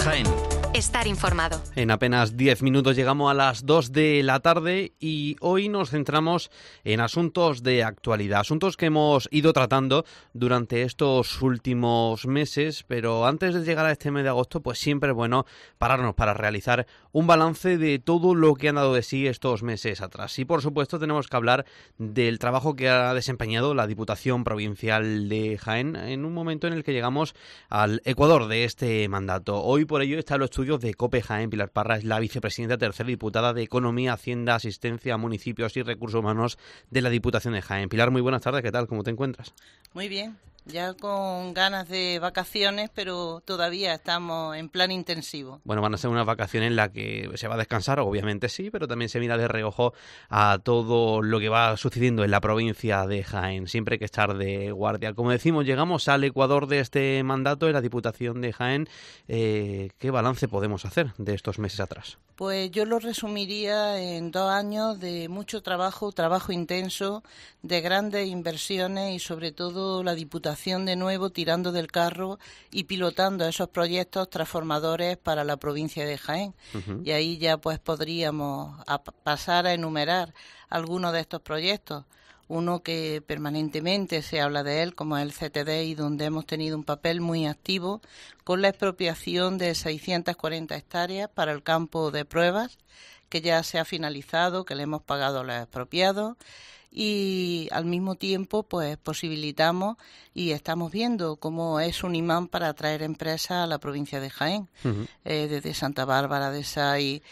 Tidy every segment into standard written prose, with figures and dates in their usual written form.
Jaén. Estar informado. En apenas 10 minutos llegamos a las 2 de la tarde y hoy nos centramos en asuntos de actualidad, asuntos que hemos ido tratando durante estos últimos meses, pero antes de llegar a este mes de agosto, pues siempre es bueno pararnos para realizar un balance de todo lo que han dado de sí estos meses atrás. Y por supuesto tenemos que hablar del trabajo que ha desempeñado la Diputación Provincial de Jaén en un momento en el que llegamos al ecuador de este mandato. Hoy por ello está en los estudios de COPE Jaén. Pilar Parra es la vicepresidenta tercera diputada de Economía, Hacienda, Asistencia a Municipios y Recursos Humanos de la Diputación de Jaén. Pilar, muy buenas tardes, ¿qué tal? ¿Cómo te encuentras? Muy bien, ya con ganas de vacaciones, pero todavía estamos en plan intensivo. Bueno, van a ser unas vacaciones en las que se va a descansar, obviamente sí, pero también se mira de reojo a todo lo que va sucediendo en la provincia de Jaén. Siempre hay que estar de guardia. Como decimos, llegamos al ecuador de este mandato de la Diputación de Jaén. ¿Qué balance podemos hacer de estos meses atrás? Pues yo lo resumiría en 2 años de mucho trabajo intenso, de grandes inversiones y sobre todo la Diputación de nuevo tirando del carro y pilotando esos proyectos transformadores para la provincia de Jaén. Uh-huh. Y ahí ya pues podríamos pasar a enumerar algunos de estos proyectos. Uno que permanentemente se habla de él, como es el CTD, y donde hemos tenido un papel muy activo con la expropiación de 640 hectáreas para el campo de pruebas, que ya se ha finalizado, que le hemos pagado a los expropiados, y al mismo tiempo pues posibilitamos y estamos viendo cómo es un imán para atraer empresas a la provincia de Jaén. Uh-huh. Desde Santa Bárbara de Sái,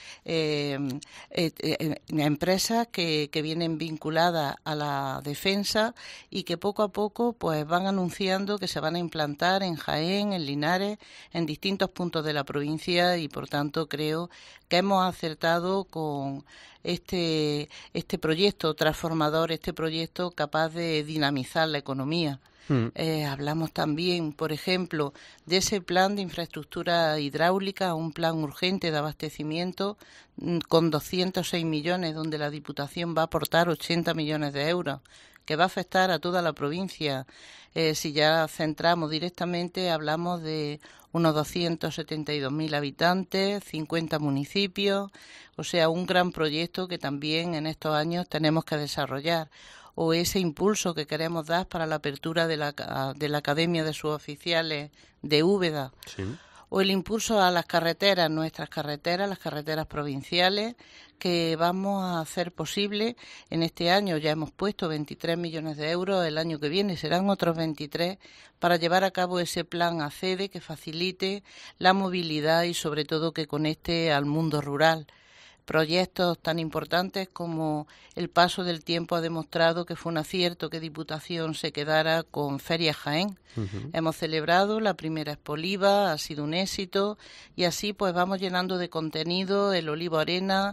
empresas que vienen vinculadas a la defensa y que poco a poco pues van anunciando que se van a implantar en Jaén, en Linares, en distintos puntos de la provincia, y por tanto creo que hemos acertado con este proyecto transformador, este proyecto capaz de dinamizar la economía. Hablamos también, por ejemplo, de ese plan de infraestructura hidráulica, un plan urgente de abastecimiento con 206 millones, donde la Diputación va a aportar 80 millones de euros, que va a afectar a toda la provincia. Si ya centramos directamente, hablamos de unos 272.000 habitantes, 50 municipios, o sea, un gran proyecto que también en estos años tenemos que desarrollar. O ese impulso que queremos dar para la apertura de la Academia de Suboficiales de Úbeda. Sí. O el impulso a las carreteras, nuestras carreteras, las carreteras provinciales, que vamos a hacer posible. En este año ya hemos puesto 23 millones de euros, el año que viene serán otros 23, para llevar a cabo ese plan ACEDE que facilite la movilidad y sobre todo que conecte al mundo rural. Proyectos tan importantes como el paso del tiempo ha demostrado que fue un acierto que Diputación se quedara con Feria Jaén. Uh-huh. Hemos celebrado la primera Expoliva, ha sido un éxito, y así pues vamos llenando de contenido el Olivo Arena,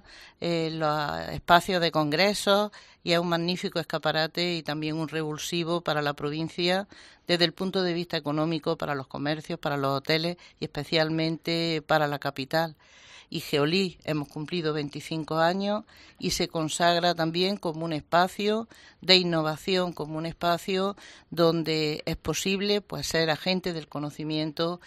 los espacios de congresos, y es un magnífico escaparate y también un revulsivo para la provincia desde el punto de vista económico, para los comercios, para los hoteles y especialmente para la capital. Y Geolí, hemos cumplido 25 años y se consagra también como un espacio de innovación, como un espacio donde es posible pues ser agente del conocimiento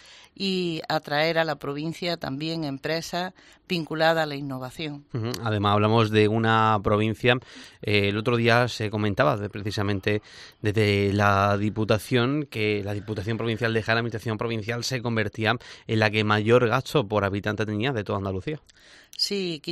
y atraer a la provincia también empresas vinculadas a la innovación. Uh-huh. Además hablamos de una provincia, el otro día se comentaba precisamente desde la Diputación que la Diputación Provincial de Jaén, la Administración Provincial, se convertía en la que mayor gasto por habitante tenía de toda Andalucía. Sí,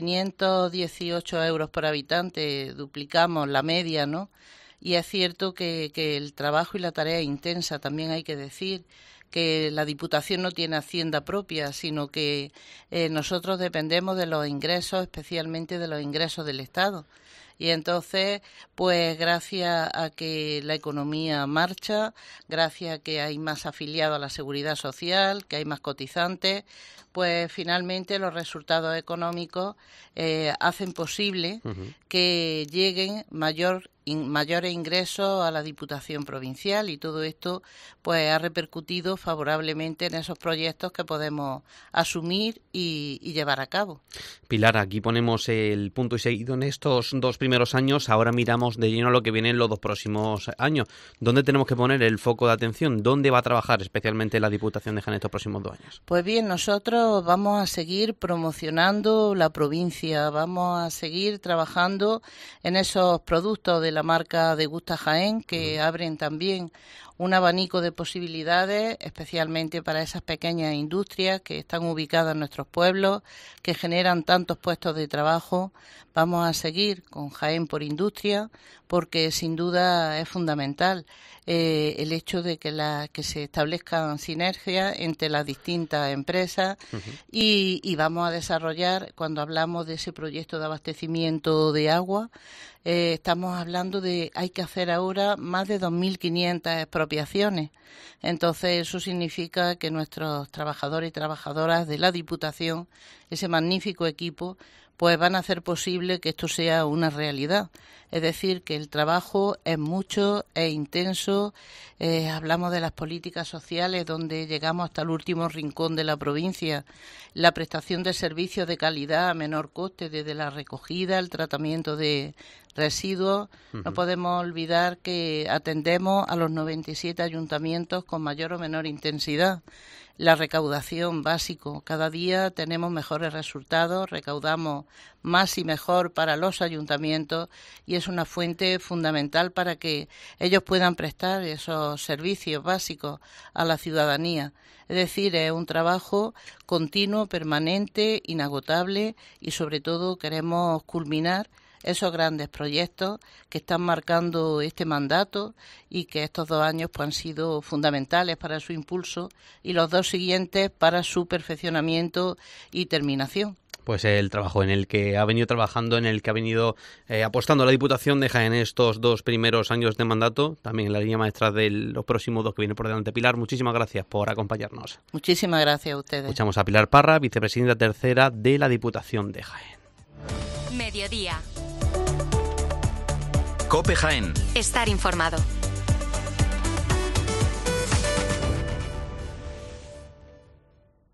518 euros por habitante, duplicamos la media, ¿no? Y es cierto que el trabajo y la tarea es intensa, también hay que decir que la Diputación no tiene hacienda propia, sino que nosotros dependemos de los ingresos, especialmente de los ingresos del Estado. Y entonces, pues gracias a que la economía marcha, gracias a que hay más afiliados a la Seguridad Social, que hay más cotizantes, pues finalmente los resultados económicos hacen posible uh-huh. que lleguen mayor mayores ingresos a la Diputación Provincial, y todo esto pues ha repercutido favorablemente en esos proyectos que podemos asumir y llevar a cabo. Pilar, aquí ponemos el punto y seguido en estos 2 primeros años. Ahora miramos de lleno lo que viene en los 2 próximos años. ¿Dónde tenemos que poner el foco de atención? ¿Dónde va a trabajar especialmente la Diputación de Jaén estos próximos 2 años? Pues bien, nosotros vamos a seguir promocionando la provincia, vamos a seguir trabajando en esos productos de la marca Degusta Jaén, que abren también un abanico de posibilidades, especialmente para esas pequeñas industrias que están ubicadas en nuestros pueblos, que generan tantos puestos de trabajo. Vamos a seguir con Jaén por Industria, porque sin duda es fundamental el hecho de que se establezcan sinergias entre las distintas empresas y vamos a desarrollar, cuando hablamos de ese proyecto de abastecimiento de agua, estamos hablando hay que hacer ahora más de 2.500 expropiaciones. Entonces eso significa que nuestros trabajadores y trabajadoras de la Diputación, ese magnífico equipo, pues van a hacer posible que esto sea una realidad. Es decir, que el trabajo es mucho, es intenso. Hablamos de las políticas sociales, donde llegamos hasta el último rincón de la provincia. La prestación de servicios de calidad a menor coste, desde la recogida, el tratamiento de residuos. No podemos olvidar que atendemos a los 97 ayuntamientos con mayor o menor intensidad. La recaudación básico, cada día tenemos mejores resultados, recaudamos más y mejor para los ayuntamientos, y es una fuente fundamental para que ellos puedan prestar esos servicios básicos a la ciudadanía. Es decir, es un trabajo continuo, permanente, inagotable, y sobre todo queremos culminar esos grandes proyectos que están marcando este mandato, y que estos 2 años pues han sido fundamentales para su impulso, y los 2 siguientes para su perfeccionamiento y terminación. Pues el trabajo en el que ha venido trabajando, en el que ha venido apostando la Diputación de Jaén estos 2 primeros años de mandato, también en la línea maestra de los próximos 2 que vienen por delante. Pilar, muchísimas gracias por acompañarnos. Muchísimas gracias a ustedes. Escuchamos a Pilar Parra, vicepresidenta tercera de la Diputación de Jaén. Mediodía. COPE Jaén. Estar informado.